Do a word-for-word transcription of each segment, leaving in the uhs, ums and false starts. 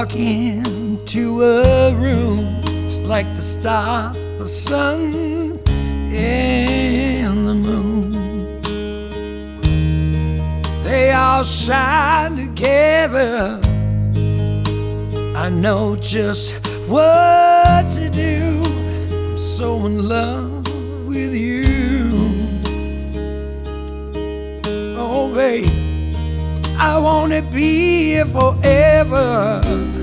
walk into a room, it's like the stars, the sun, and the moon. They all shine together. I know just what to do. I'm so in love with you. Oh, babe, I wanna be here forever,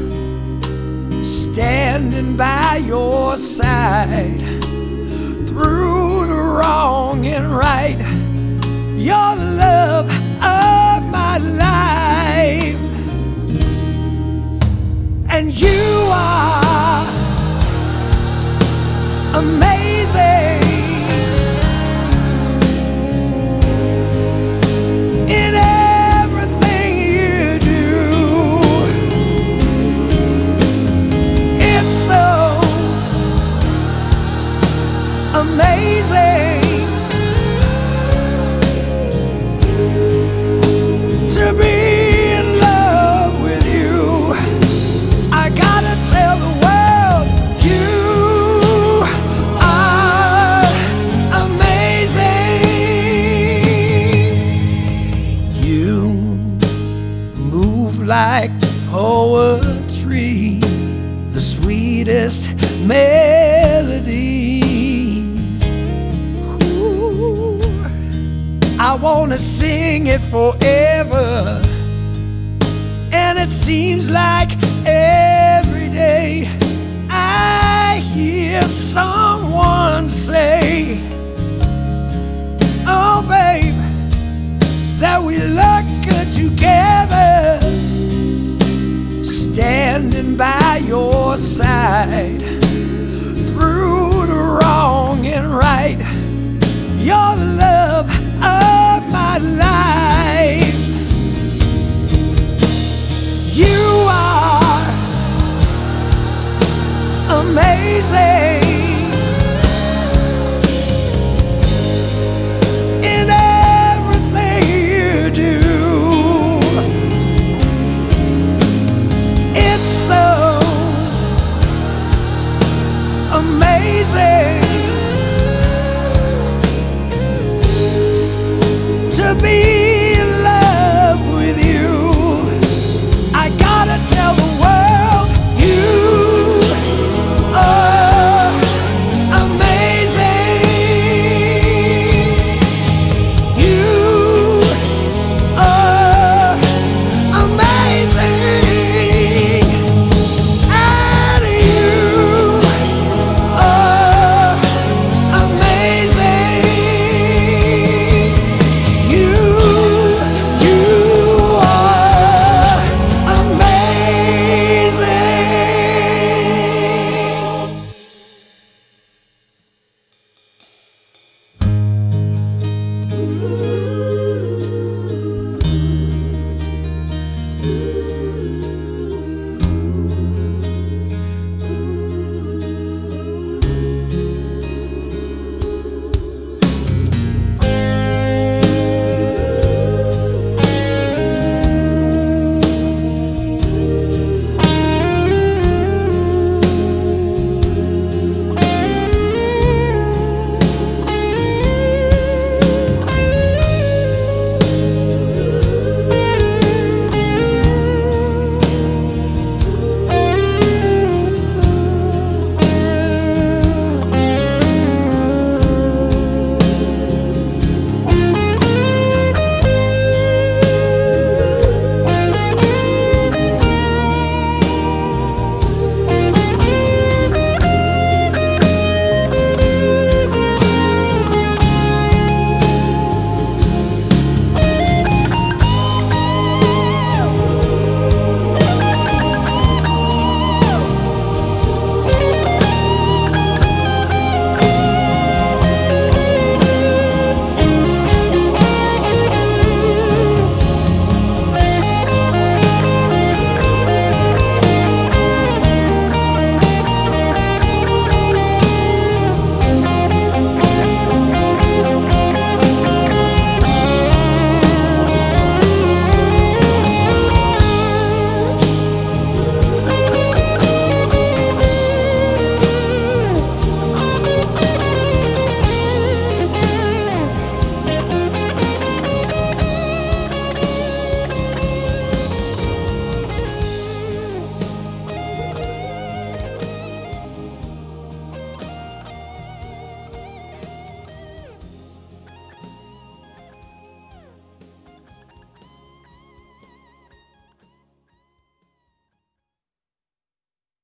standing by your side through the wrong and right. You're the love of my life, and you are amazing. In everything you do, it's so amazing to be in love with you. I gotta tell the world you are amazing. You move like poetry, the sweetest melody. Ooh, I wanna sing it forever, and it seems like every day I hear someone say, oh babe, that we look good together, standing by your side through the wrong and right. You're the love of my life. You are amazing. In everything you do, it's so amazing.